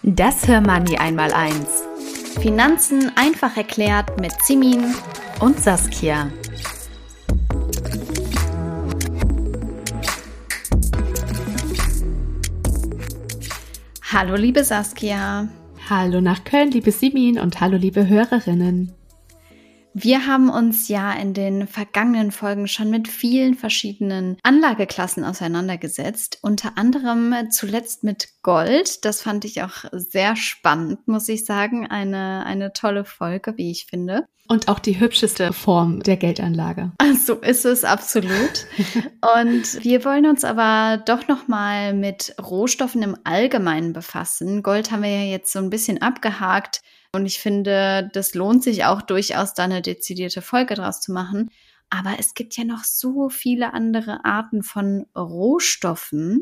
Das Hörmoney Einmaleins. Finanzen einfach erklärt mit Simin und Saskia. Hallo liebe Saskia. Hallo nach Köln, liebe Simin, und hallo liebe Hörerinnen. Wir haben uns ja in den vergangenen Folgen schon mit vielen verschiedenen Anlageklassen auseinandergesetzt, unter anderem zuletzt mit Gold. Das fand ich auch sehr spannend, muss ich sagen. Eine tolle Folge, wie ich finde. Und auch die hübscheste Form der Geldanlage. So ist es absolut. Und wir wollen uns aber doch nochmal mit Rohstoffen im Allgemeinen befassen. Gold haben wir ja jetzt so ein bisschen abgehakt. Und ich finde, das lohnt sich auch durchaus, da eine dezidierte Folge draus zu machen. Aber es gibt ja noch so viele andere Arten von Rohstoffen.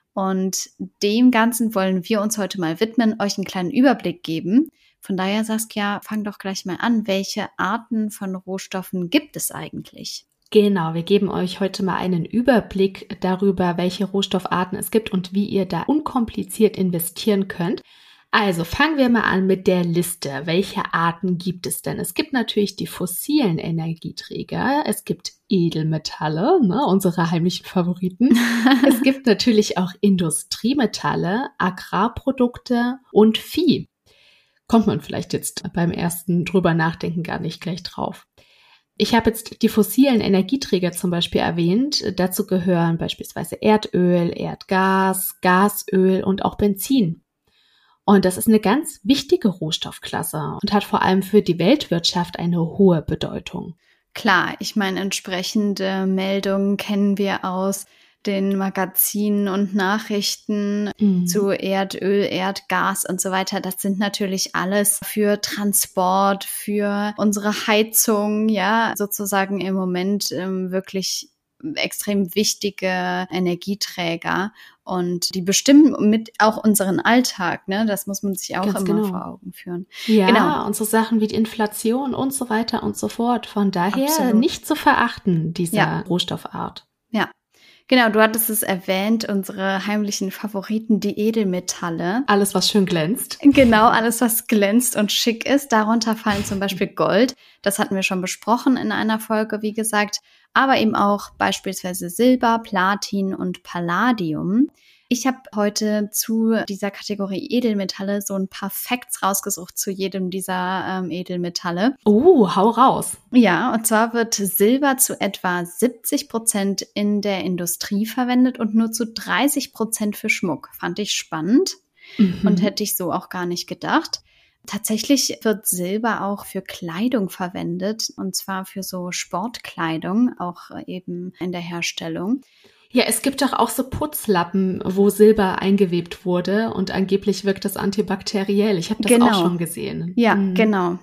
Und dem Ganzen wollen wir uns heute mal widmen, euch einen kleinen Überblick geben. Von daher, Saskia, fang doch gleich mal an. Welche Arten von Rohstoffen gibt es eigentlich? Genau, wir geben euch heute mal einen Überblick darüber, welche Rohstoffarten es gibt und wie ihr da unkompliziert investieren könnt. Also fangen wir mal an mit der Liste. Welche Arten gibt es denn? Es gibt natürlich die fossilen Energieträger, es gibt Edelmetalle, unsere heimlichen Favoriten. Es gibt natürlich auch Industriemetalle, Agrarprodukte und Vieh. Kommt man vielleicht jetzt beim ersten drüber nachdenken gar nicht gleich drauf. Ich habe jetzt die fossilen Energieträger zum Beispiel erwähnt. Dazu gehören beispielsweise Erdöl, Erdgas, Gasöl und auch Benzin. Und das ist eine ganz wichtige Rohstoffklasse und hat vor allem für die Weltwirtschaft eine hohe Bedeutung. Klar, ich meine, entsprechende Meldungen kennen wir aus den Magazinen und Nachrichten zu Erdöl, Erdgas und so weiter. Das sind natürlich alles für Transport, für unsere Heizung, ja, sozusagen im Moment wirklich extrem wichtige Energieträger, und die bestimmen mit auch unseren Alltag, ne? Das muss man sich auch Ganz immer genau vor Augen führen. Ja, genau. Und so Sachen wie die Inflation und so weiter und so fort. Von daher Absolut. Nicht zu verachten, diese Rohstoffart. Ja. Genau, du hattest es erwähnt, unsere heimlichen Favoriten, die Edelmetalle. Alles, was schön glänzt. Genau, alles, was glänzt und schick ist. Darunter fallen zum Beispiel Gold. Das hatten wir schon besprochen in einer Folge, wie gesagt. Aber eben auch beispielsweise Silber, Platin und Palladium. Ich habe heute zu dieser Kategorie Edelmetalle so ein paar Facts rausgesucht zu jedem dieser Edelmetalle. Hau raus. Ja, und zwar wird Silber zu etwa 70% in der Industrie verwendet und nur zu 30% für Schmuck. Fand ich spannend und hätte ich so auch gar nicht gedacht. Tatsächlich wird Silber auch für Kleidung verwendet, und zwar für so Sportkleidung, auch eben in der Herstellung. Ja, es gibt doch auch so Putzlappen, wo Silber eingewebt wurde, und angeblich wirkt das antibakteriell. Ich habe das auch schon gesehen. Ja, genau.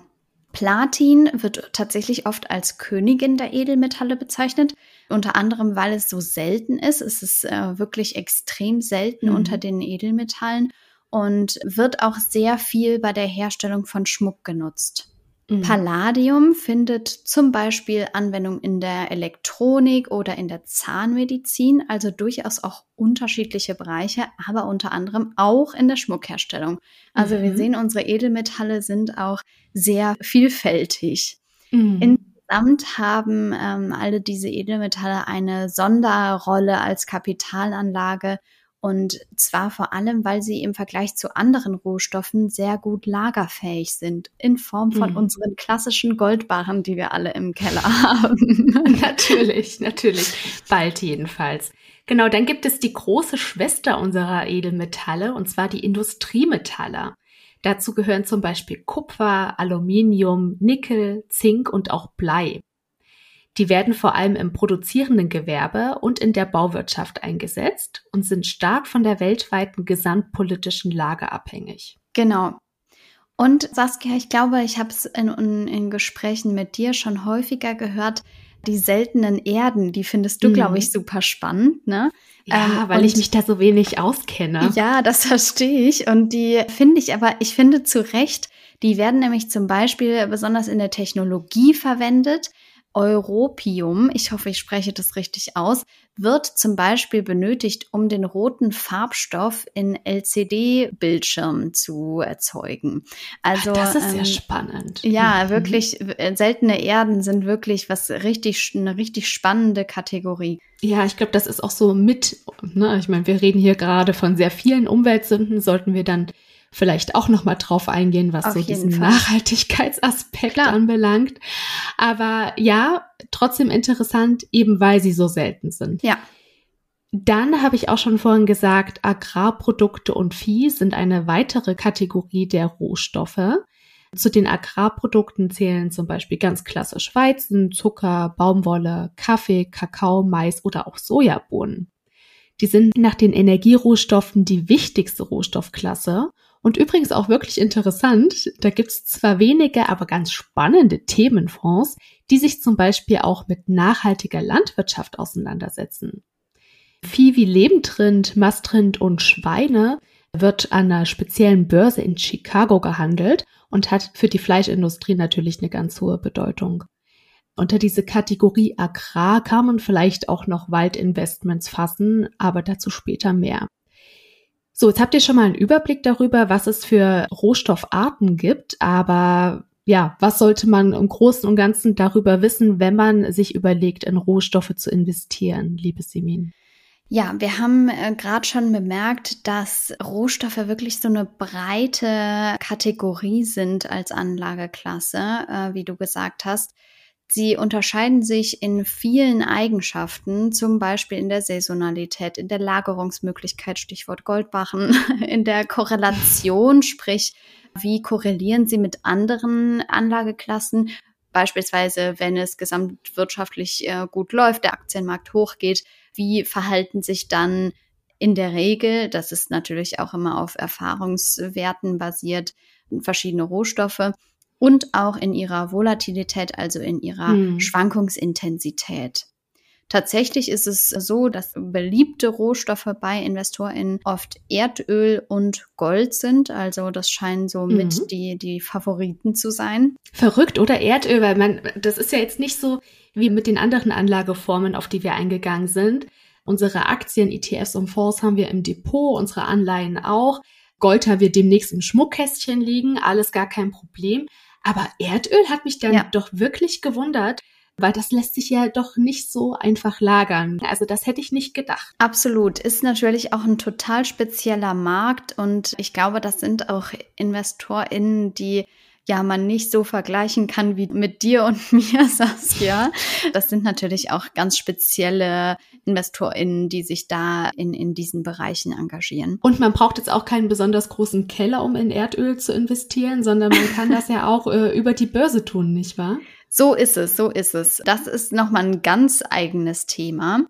Platin wird tatsächlich oft als Königin der Edelmetalle bezeichnet, unter anderem, weil es so selten ist. Es ist wirklich extrem selten unter den Edelmetallen und wird auch sehr viel bei der Herstellung von Schmuck genutzt. Palladium findet zum Beispiel Anwendung in der Elektronik oder in der Zahnmedizin, also durchaus auch unterschiedliche Bereiche, aber unter anderem auch in der Schmuckherstellung. Also wir sehen, unsere Edelmetalle sind auch sehr vielfältig. Insgesamt haben alle diese Edelmetalle eine Sonderrolle als Kapitalanlage. Und zwar vor allem, weil sie im Vergleich zu anderen Rohstoffen sehr gut lagerfähig sind, in Form von unseren klassischen Goldbarren, die wir alle im Keller haben. Natürlich. Bald jedenfalls. Genau, dann gibt es die große Schwester unserer Edelmetalle, und zwar die Industriemetalle. Dazu gehören zum Beispiel Kupfer, Aluminium, Nickel, Zink und auch Blei. Die werden vor allem im produzierenden Gewerbe und in der Bauwirtschaft eingesetzt und sind stark von der weltweiten gesamtpolitischen Lage abhängig. Genau. Und Saskia, ich glaube, ich habe es in Gesprächen mit dir schon häufiger gehört, die seltenen Erden, die findest du, glaube ich, super spannend, ne? Ja, weil ich mich da so wenig auskenne. Ja, das verstehe ich. Und die finde ich finde zu Recht, die werden nämlich zum Beispiel besonders in der Technologie verwendet, Europium, ich hoffe, ich spreche das richtig aus, wird zum Beispiel benötigt, um den roten Farbstoff in LCD-Bildschirmen zu erzeugen. Also das ist sehr spannend. Ja, wirklich, seltene Erden sind wirklich eine richtig spannende Kategorie. Ja, ich glaube, das ist auch so ich meine, wir reden hier gerade von sehr vielen Umweltsünden, sollten wir dann vielleicht auch noch mal drauf eingehen, was so diesen Nachhaltigkeitsaspekt anbelangt. Aber ja, trotzdem interessant, eben weil sie so selten sind. Ja. Dann habe ich auch schon vorhin gesagt, Agrarprodukte und Vieh sind eine weitere Kategorie der Rohstoffe. Zu den Agrarprodukten zählen zum Beispiel ganz klassisch Weizen, Zucker, Baumwolle, Kaffee, Kakao, Mais oder auch Sojabohnen. Die sind nach den Energierohstoffen die wichtigste Rohstoffklasse. Und übrigens auch wirklich interessant, da gibt es zwar wenige, aber ganz spannende Themenfonds, die sich zum Beispiel auch mit nachhaltiger Landwirtschaft auseinandersetzen. Vieh wie Lebendrind, Mastrind und Schweine wird an einer speziellen Börse in Chicago gehandelt und hat für die Fleischindustrie natürlich eine ganz hohe Bedeutung. Unter diese Kategorie Agrar kann man vielleicht auch noch Waldinvestments fassen, aber dazu später mehr. So, jetzt habt ihr schon mal einen Überblick darüber, was es für Rohstoffarten gibt, aber ja, was sollte man im Großen und Ganzen darüber wissen, wenn man sich überlegt, in Rohstoffe zu investieren, liebe Simin? Ja, wir haben gerade schon bemerkt, dass Rohstoffe wirklich so eine breite Kategorie sind als Anlageklasse, wie du gesagt hast. Sie unterscheiden sich in vielen Eigenschaften, zum Beispiel in der Saisonalität, in der Lagerungsmöglichkeit, Stichwort Goldbarren, in der Korrelation, sprich, wie korrelieren sie mit anderen Anlageklassen, beispielsweise wenn es gesamtwirtschaftlich gut läuft, der Aktienmarkt hochgeht, wie verhalten sich dann in der Regel, das ist natürlich auch immer auf Erfahrungswerten basiert, verschiedene Rohstoffe, und auch in ihrer Volatilität, also in ihrer Schwankungsintensität. Tatsächlich ist es so, dass beliebte Rohstoffe bei InvestorInnen oft Erdöl und Gold sind. Also das scheinen so mit die Favoriten zu sein. Verrückt, oder? Erdöl, weil das ist ja jetzt nicht so wie mit den anderen Anlageformen, auf die wir eingegangen sind. Unsere Aktien, ETFs und Fonds haben wir im Depot, unsere Anleihen auch. Gold haben wir demnächst im Schmuckkästchen liegen, alles gar kein Problem. Aber Erdöl hat mich dann doch wirklich gewundert, weil das lässt sich ja doch nicht so einfach lagern. Also das hätte ich nicht gedacht. Absolut. Ist natürlich auch ein total spezieller Markt und ich glaube, das sind auch InvestorInnen, die man nicht so vergleichen kann wie mit dir und mir, Saskia. Das sind natürlich auch ganz spezielle InvestorInnen, die sich da in diesen Bereichen engagieren. Und man braucht jetzt auch keinen besonders großen Keller, um in Erdöl zu investieren, sondern man kann das ja auch über die Börse tun, nicht wahr? So ist es. Das ist nochmal ein ganz eigenes Thema.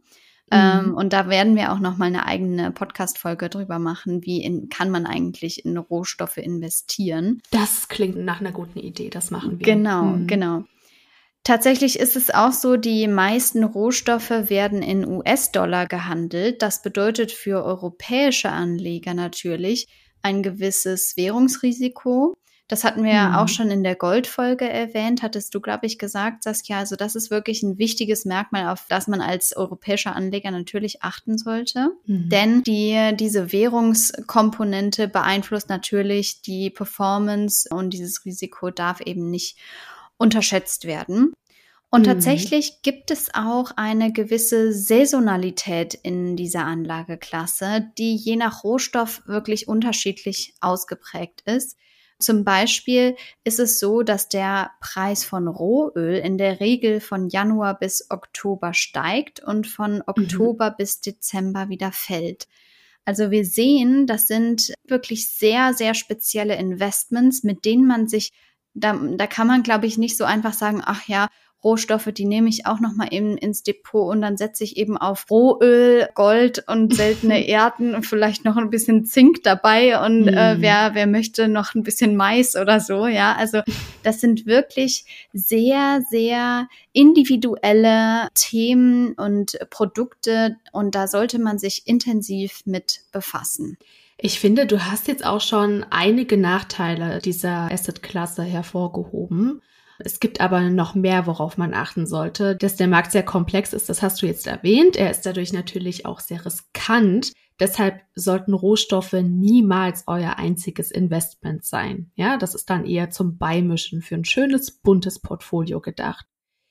Und da werden wir auch nochmal eine eigene Podcast-Folge drüber machen, kann man eigentlich in Rohstoffe investieren. Das klingt nach einer guten Idee, das machen wir. Genau. Tatsächlich ist es auch so, die meisten Rohstoffe werden in US-Dollar gehandelt. Das bedeutet für europäische Anleger natürlich ein gewisses Währungsrisiko. Das hatten wir ja auch schon in der Goldfolge erwähnt, hattest du, glaube ich, gesagt, Saskia. Also das ist wirklich ein wichtiges Merkmal, auf das man als europäischer Anleger natürlich achten sollte. Denn diese Währungskomponente beeinflusst natürlich die Performance und dieses Risiko darf eben nicht unterschätzt werden. Und tatsächlich gibt es auch eine gewisse Saisonalität in dieser Anlageklasse, die je nach Rohstoff wirklich unterschiedlich ausgeprägt ist. Zum Beispiel ist es so, dass der Preis von Rohöl in der Regel von Januar bis Oktober steigt und von Oktober bis Dezember wieder fällt. Also wir sehen, das sind wirklich sehr, sehr spezielle Investments, mit denen man sich, da kann man, glaube ich, nicht so einfach sagen, ach ja, Rohstoffe, die nehme ich auch nochmal eben ins Depot und dann setze ich eben auf Rohöl, Gold und seltene Erden und vielleicht noch ein bisschen Zink dabei und wer möchte noch ein bisschen Mais oder so, ja. Also das sind wirklich sehr, sehr individuelle Themen und Produkte und da sollte man sich intensiv mit befassen. Ich finde, du hast jetzt auch schon einige Nachteile dieser Asset-Klasse hervorgehoben. Es gibt aber noch mehr, worauf man achten sollte. Dass der Markt sehr komplex ist, das hast du jetzt erwähnt. Er ist dadurch natürlich auch sehr riskant. Deshalb sollten Rohstoffe niemals euer einziges Investment sein. Ja, das ist dann eher zum Beimischen für ein schönes, buntes Portfolio gedacht.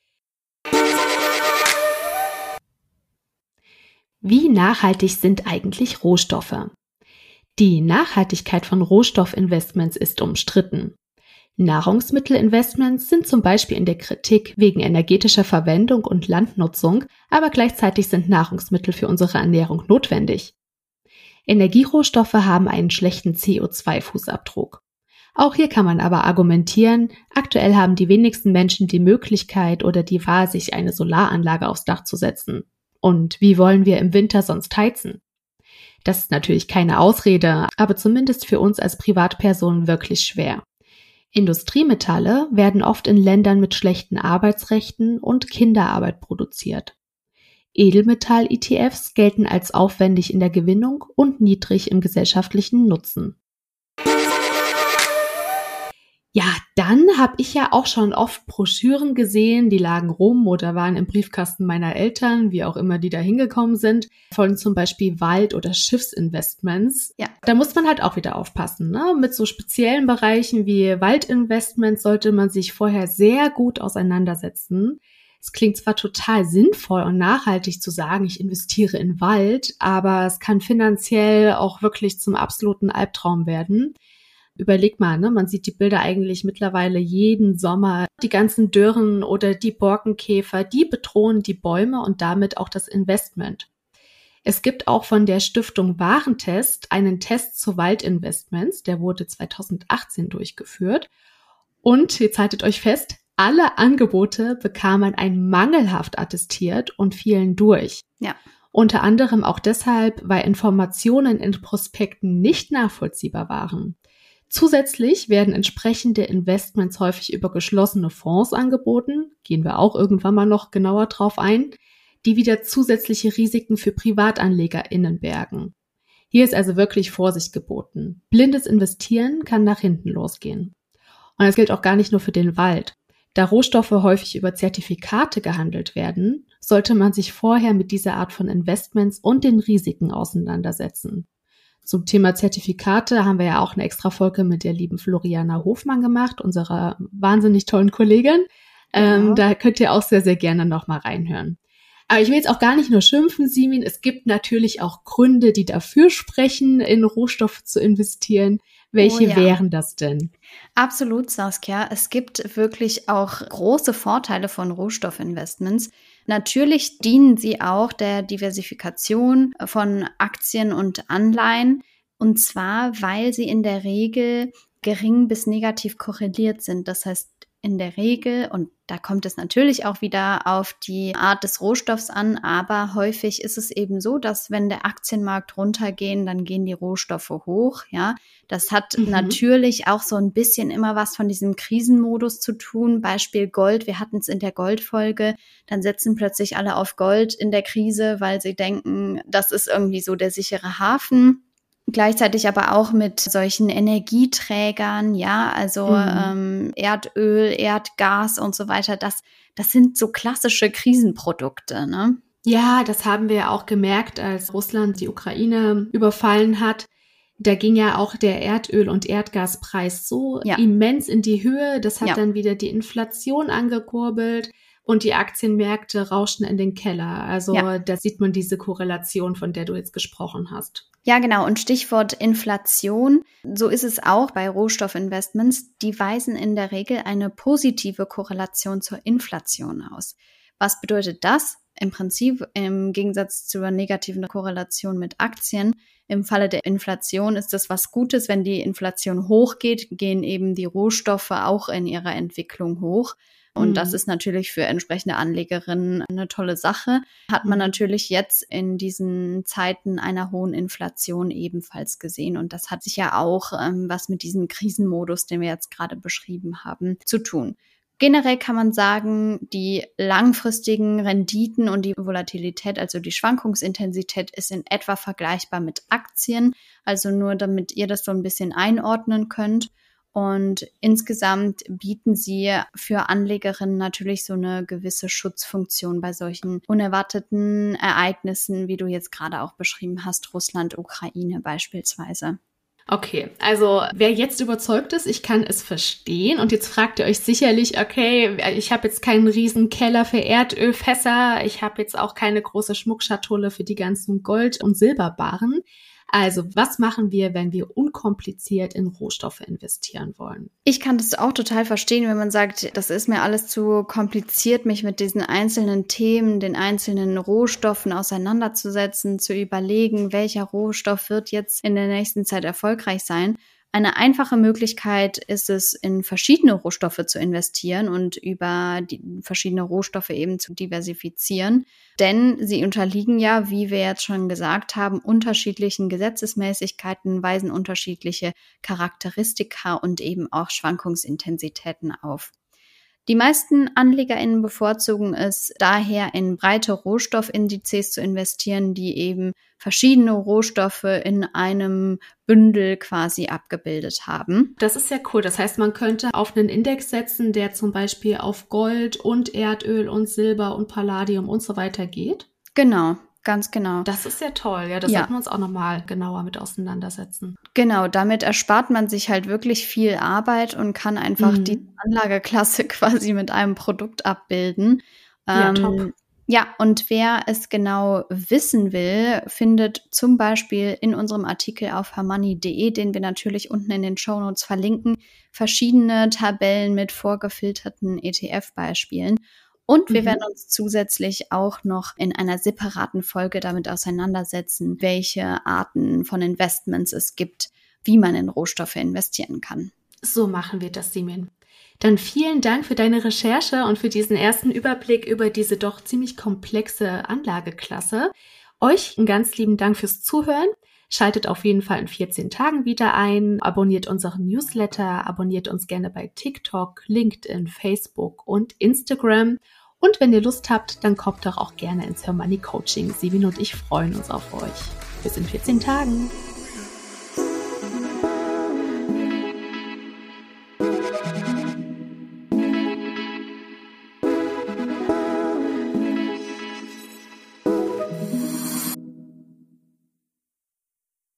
Wie nachhaltig sind eigentlich Rohstoffe? Die Nachhaltigkeit von Rohstoffinvestments ist umstritten. Nahrungsmittelinvestments sind zum Beispiel in der Kritik wegen energetischer Verwendung und Landnutzung, aber gleichzeitig sind Nahrungsmittel für unsere Ernährung notwendig. Energierohstoffe haben einen schlechten CO2-Fußabdruck. Auch hier kann man aber argumentieren, aktuell haben die wenigsten Menschen die Möglichkeit oder die Wahl, sich eine Solaranlage aufs Dach zu setzen. Und wie wollen wir im Winter sonst heizen? Das ist natürlich keine Ausrede, aber zumindest für uns als Privatpersonen wirklich schwer. Industriemetalle werden oft in Ländern mit schlechten Arbeitsrechten und Kinderarbeit produziert. Edelmetall-ETFs gelten als aufwendig in der Gewinnung und niedrig im gesellschaftlichen Nutzen. Ja, dann habe ich ja auch schon oft Broschüren gesehen, die lagen rum oder waren im Briefkasten meiner Eltern, wie auch immer die da hingekommen sind, von zum Beispiel Wald- oder Schiffsinvestments. Ja. Da muss man halt auch wieder aufpassen, ne? Mit so speziellen Bereichen wie Waldinvestments sollte man sich vorher sehr gut auseinandersetzen. Es klingt zwar total sinnvoll und nachhaltig zu sagen, ich investiere in Wald, aber es kann finanziell auch wirklich zum absoluten Albtraum werden. Überleg mal, ne? Man sieht die Bilder eigentlich mittlerweile jeden Sommer. Die ganzen Dürren oder die Borkenkäfer, die bedrohen die Bäume und damit auch das Investment. Es gibt auch von der Stiftung Warentest einen Test zu Waldinvestments, der wurde 2018 durchgeführt. Und, jetzt haltet euch fest, alle Angebote bekamen ein mangelhaft attestiert und fielen durch. Ja. Unter anderem auch deshalb, weil Informationen in Prospekten nicht nachvollziehbar waren. Zusätzlich werden entsprechende Investments häufig über geschlossene Fonds angeboten, gehen wir auch irgendwann mal noch genauer drauf ein, die wieder zusätzliche Risiken für PrivatanlegerInnen bergen. Hier ist also wirklich Vorsicht geboten. Blindes Investieren kann nach hinten losgehen. Und das gilt auch gar nicht nur für den Wald. Da Rohstoffe häufig über Zertifikate gehandelt werden, sollte man sich vorher mit dieser Art von Investments und den Risiken auseinandersetzen. Zum Thema Zertifikate haben wir ja auch eine extra Folge mit der lieben Floriana Hofmann gemacht, unserer wahnsinnig tollen Kollegin. Da könnt ihr auch sehr, sehr gerne nochmal reinhören. Aber ich will jetzt auch gar nicht nur schimpfen, Simin. Es gibt natürlich auch Gründe, die dafür sprechen, in Rohstoffe zu investieren. Welche wären das denn? Absolut, Saskia. Es gibt wirklich auch große Vorteile von Rohstoffinvestments. Natürlich dienen sie auch der Diversifikation von Aktien und Anleihen. Und zwar, weil sie in der Regel gering bis negativ korreliert sind. Das heißt, in der Regel, und da kommt es natürlich auch wieder auf die Art des Rohstoffs an, aber häufig ist es eben so, dass wenn der Aktienmarkt runtergeht, dann gehen die Rohstoffe hoch, ja. Das hat natürlich auch so ein bisschen immer was von diesem Krisenmodus zu tun. Beispiel Gold, wir hatten es in der Goldfolge, dann setzen plötzlich alle auf Gold in der Krise, weil sie denken, das ist irgendwie so der sichere Hafen. Gleichzeitig aber auch mit solchen Energieträgern, ja, also Erdöl, Erdgas und so weiter, das sind so klassische Krisenprodukte, ne? Ja, das haben wir ja auch gemerkt, als Russland die Ukraine überfallen hat. Da ging ja auch der Erdöl- und Erdgaspreis so immens in die Höhe. Das hat dann wieder die Inflation angekurbelt. Und die Aktienmärkte rauschten in den Keller. Also da sieht man diese Korrelation, von der du jetzt gesprochen hast. Ja, genau. Und Stichwort Inflation. So ist es auch bei Rohstoffinvestments. Die weisen in der Regel eine positive Korrelation zur Inflation aus. Was bedeutet das? Im Prinzip im Gegensatz zur negativen Korrelation mit Aktien. Im Falle der Inflation ist das was Gutes. Wenn die Inflation hochgeht, gehen eben die Rohstoffe auch in ihrer Entwicklung hoch. Und das ist natürlich für entsprechende Anlegerinnen eine tolle Sache. Hat man natürlich jetzt in diesen Zeiten einer hohen Inflation ebenfalls gesehen. Und das hat sich ja auch was mit diesem Krisenmodus, den wir jetzt gerade beschrieben haben, zu tun. Generell kann man sagen, die langfristigen Renditen und die Volatilität, also die Schwankungsintensität, ist in etwa vergleichbar mit Aktien. Also nur damit ihr das so ein bisschen einordnen könnt. Und insgesamt bieten sie für Anlegerinnen natürlich so eine gewisse Schutzfunktion bei solchen unerwarteten Ereignissen, wie du jetzt gerade auch beschrieben hast, Russland, Ukraine beispielsweise. Okay, also wer jetzt überzeugt ist, ich kann es verstehen. Und jetzt fragt ihr euch sicherlich, okay, ich habe jetzt keinen riesen Keller für Erdölfässer, ich habe jetzt auch keine große Schmuckschatulle für die ganzen Gold- und Silberbarren. Also, was machen wir, wenn wir unkompliziert in Rohstoffe investieren wollen? Ich kann das auch total verstehen, wenn man sagt, das ist mir alles zu kompliziert, mich mit diesen einzelnen Themen, den einzelnen Rohstoffen auseinanderzusetzen, zu überlegen, welcher Rohstoff wird jetzt in der nächsten Zeit erfolgreich sein. Eine einfache Möglichkeit ist es, in verschiedene Rohstoffe zu investieren und über die verschiedene Rohstoffe eben zu diversifizieren. Denn sie unterliegen ja, wie wir jetzt schon gesagt haben, unterschiedlichen Gesetzesmäßigkeiten, weisen unterschiedliche Charakteristika und eben auch Schwankungsintensitäten auf. Die meisten AnlegerInnen bevorzugen es daher, in breite Rohstoffindizes zu investieren, die eben verschiedene Rohstoffe in einem Bündel quasi abgebildet haben. Das ist ja cool. Das heißt, man könnte auf einen Index setzen, der zum Beispiel auf Gold und Erdöl und Silber und Palladium und so weiter geht. Genau. Ganz genau. Das ist ja toll. Ja, das sollten wir uns auch nochmal genauer mit auseinandersetzen. Genau, damit erspart man sich halt wirklich viel Arbeit und kann einfach die Anlageklasse quasi mit einem Produkt abbilden. Ja, top. Ja, und wer es genau wissen will, findet zum Beispiel in unserem Artikel auf hermoney.de, den wir natürlich unten in den Shownotes verlinken, verschiedene Tabellen mit vorgefilterten ETF-Beispielen. Und wir werden uns zusätzlich auch noch in einer separaten Folge damit auseinandersetzen, welche Arten von Investments es gibt, wie man in Rohstoffe investieren kann. So machen wir das, Simin. Dann vielen Dank für deine Recherche und für diesen ersten Überblick über diese doch ziemlich komplexe Anlageklasse. Euch einen ganz lieben Dank fürs Zuhören. Schaltet auf jeden Fall in 14 Tagen wieder ein, abonniert unseren Newsletter, abonniert uns gerne bei TikTok, LinkedIn, Facebook und Instagram. Und wenn ihr Lust habt, dann kommt doch auch gerne ins Hermoney Coaching. Simin und ich freuen uns auf euch. Bis in 14 Tagen.